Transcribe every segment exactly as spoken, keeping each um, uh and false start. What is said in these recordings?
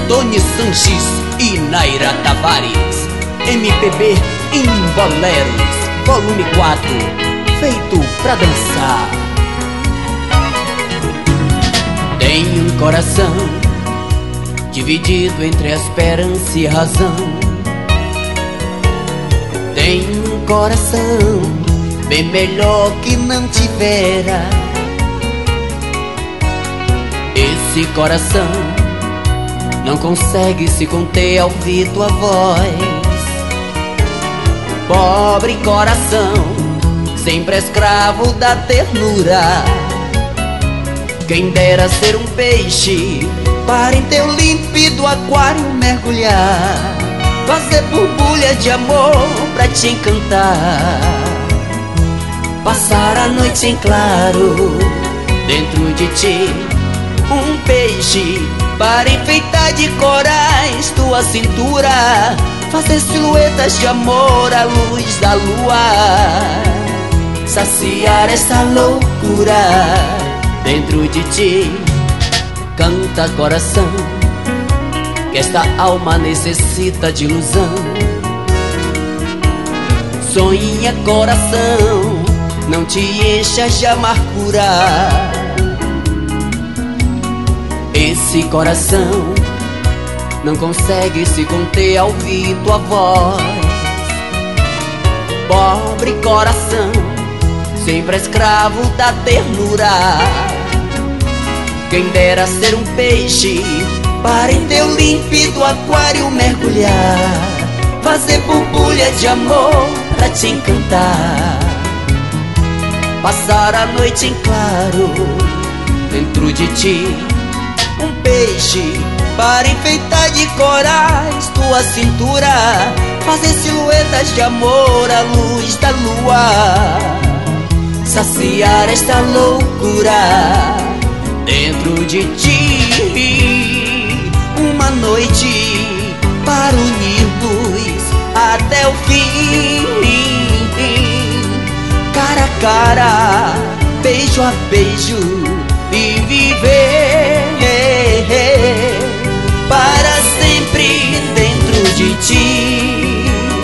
Tony Sanches e Naira Tavares. M P B em Boleros, volume quatro, feito pra dançar. Tenho um coração dividido entre a esperança e a razão. Tenho um coração bem melhor que não tivera. Esse coração não consegue se conter ao ouvir tua voz. Pobre coração, sempre escravo da ternura. Quem dera ser um peixe para em teu límpido aquário mergulhar, fazer borbulha de amor pra te encantar, passar a noite em claro dentro de ti. Um peixe para enfeitar de corais tua cintura, fazer silhuetas de amor à luz da lua, saciar essa loucura dentro de ti. Canta coração, que esta alma necessita de ilusão. Sonha coração, não te enchas de amargura. Esse coração não consegue se conter ao ouvir tua voz. Pobre coração, sempre escravo da ternura. Quem dera ser um peixe para em teu límpido aquário mergulhar, fazer borbulha de amor pra te encantar, passar a noite em claro dentro de ti. Um peixe para enfeitar de corais tua cintura, fazer silhuetas de amor à luz da lua, saciar esta loucura dentro de ti. Uma noite para unir-nos até o fim, cara a cara, beijo a beijo, e viver para sempre dentro de ti.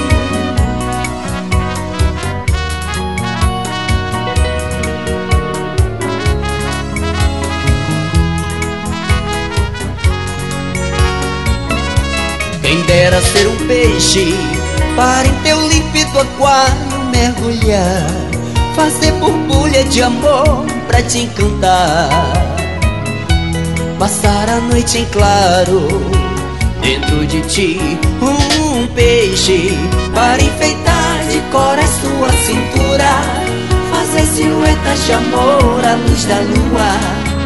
Quem dera ser um peixe para em teu límpido aquário mergulhar, fazer borbulha de amor pra te encantar, passar a noite em claro dentro de ti. Um peixe para enfeitar de corais tua cintura, fazer silhuetas de amor à luz da lua,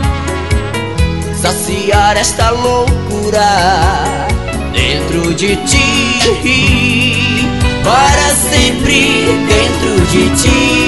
saciar esta loucura dentro de ti, para sempre dentro de ti.